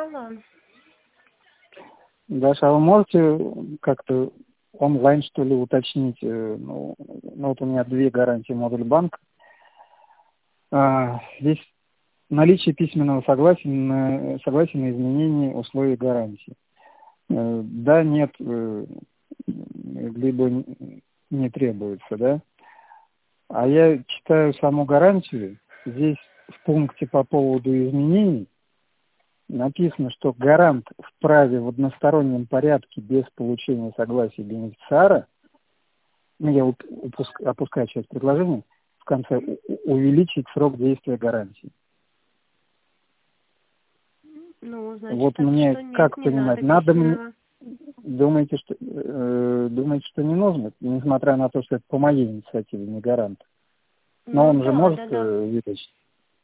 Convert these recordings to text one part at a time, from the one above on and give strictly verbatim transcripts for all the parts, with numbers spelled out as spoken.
Алло. Даша, а вы можете как-то онлайн, что ли, уточнить? э, Ну, ну, вот у меня две гарантии модуль банк. А, здесь наличие письменного согласия на, согласия на изменение условий гарантии. Э, Да, нет, э, либо н- не требуется, да? А я читаю саму гарантию. Здесь в пункте по поводу изменений написано, что гарант вправе в одностороннем порядке без получения согласия бенефициара, ну, я вот упуск- опускаю часть предложения, в конце у- у- увеличить срок действия гарантии. Ну, значит, Вот так мне что нет, как не понимать, надо надо мне, письменного. думаете, что э, думаете, что не нужно, несмотря на то, что это по моей инициативе, не гарант. Но Ну, он же да, может да, э, да. увеличить.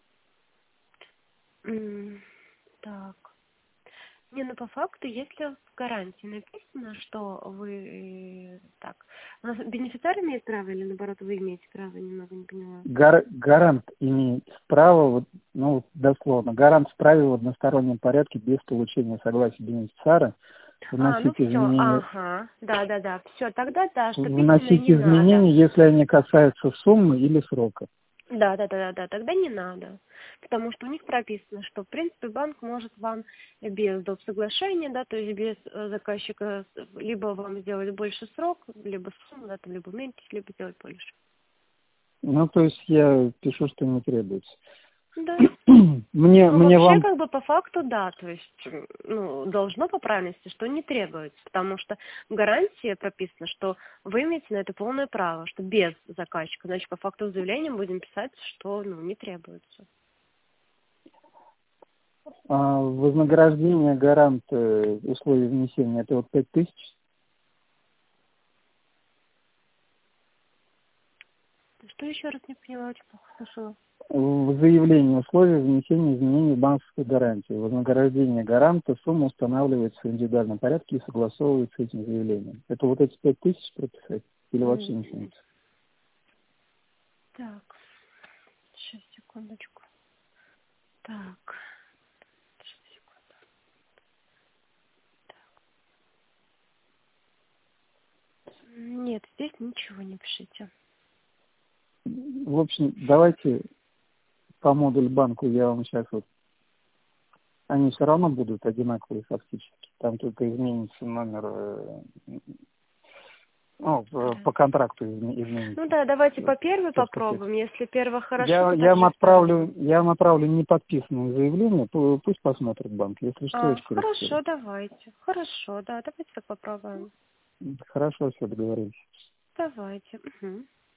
М, Так. Не, ну по факту, если в гарантии написано, что вы э, так, у нас бенефициар имеет право или наоборот вы имеете право, немного не поняла. Гар- гарант имеет право, вот, ну, вот дословно, гарант вправе в одностороннем порядке без получения согласия бенефициара А, ну вносить все, изменения, ага, да, да, да, все, тогда да, что письменное вносить не надо. изменения, если они касаются суммы или срока. Да, да, да, да, да, тогда не надо. Потому что у них прописано, что, в принципе, банк может вам без доп. Соглашения, да, то есть без э, заказчика, с- либо вам сделать больше срок, либо сумму, да, там, либо уменьшить, либо сделать больше. Ну, то есть я пишу, что не требуется. Да. Мне, Ну, мне вообще, вам, как бы, по факту, да, то есть, м, ну, должно по правильности, что не требуется, потому что в гарантии прописано, что вы имеете на это полное право, что без заказчика, значит, по факту заявления будем писать, что, ну, не требуется. а, вознаграждение гарант э, условий внесения, это вот пять тысяч. Что еще раз не поняла, очень плохо слышала. В заявлении условия внесения изменений в банковской гарантии. Вознаграждение гаранта, сумма устанавливается в индивидуальном порядке и согласовывается с этим заявлением. Это вот эти пять тысяч прописать или вообще не М, функция? Так, сейчас, секундочку. Так, щас, секунду. Нет, здесь ничего не пишите. В общем, давайте по модуль банку я вам сейчас вот, они все равно будут одинаковые фактически. Там только изменится номер, э, ну, э, Да. по контракту изме- Ну изменится. да, давайте Вот, по первой тот, который. попробуем. Если первая хорошо, Я, то я так вам и отправлю, оставим. я вам отправлю неподписанное заявление, пу- пусть посмотрит банк. Если что, я А, скорректирую. хорошо, давайте. Хорошо, да, давайте так попробуем. Хорошо, все, договорились. Давайте. Угу.